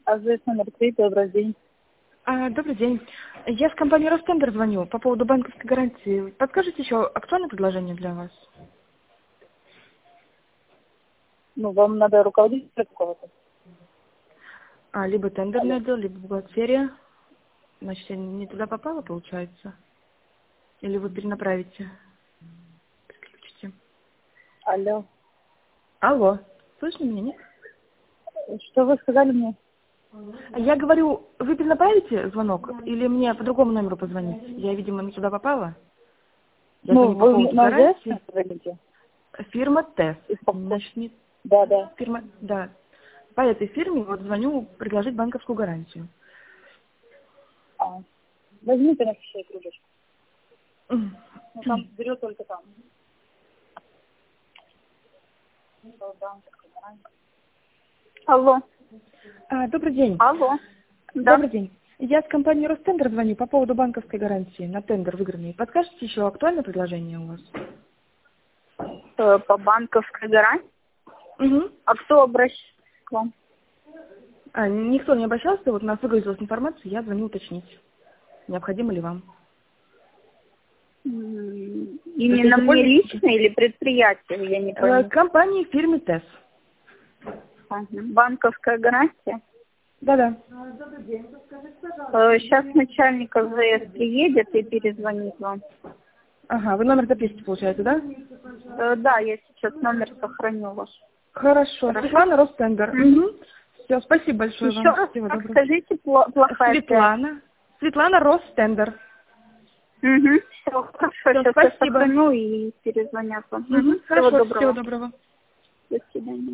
АЗС номер 3, добрый день. Добрый день. Я с компании Ростендер звоню по поводу банковской гарантии. Подскажите еще актуальное предложение для вас? Ну, вам надо руководителя какого-то. Либо тендерный отдел, либо бухгалтерия. Значит, я не туда попала, получается? Или вы перенаправите? Переключите. Алло. Алло. Слышно меня, нет? Что вы сказали мне? Я говорю, вы перенаправите звонок? Или мне по другому номеру позвонить? Я, видимо, не туда попала. Я Ну, звоню по вы поводу на АЗС гарантии. звоните? Фирма ТЭС. Из-под- Значит, не Да. фирма, да. По этой фирме вот звоню предложить банковскую гарантию. Возьмите на фишей кружечку. Мгм. Ну, там берет только там. Алло. Добрый день. Алло. Да. Добрый день. Я с компании Ростендер звоню по поводу банковской гарантии на тендер выигранный. Подскажете еще актуальное предложение у вас? По банковской гарантии. Угу. А кто обращается к вам? Никто не обращался, вот у нас выгрузилась информация, я звоню уточнить, необходимо ли вам. Именно мне лично или предприятие? Я не поняла. Компании фирме ТЭС. Банковская гарантия? Да-да. Сейчас начальник АЗС приедет и перезвонит вам. Ага, вы номер запишите, получается, да? Да, я сейчас номер сохраню ваш. Хорошо. Светлана Ростендер. Угу. Все, спасибо большое Еще вам. раз, Всего доброго. скажите, плохая Светлана. Светлана Ростендер. Все, хорошо, сейчас я спасибо. сохраню и перезвонят вам. Всего Хорошо, доброго. всего доброго. До свидания.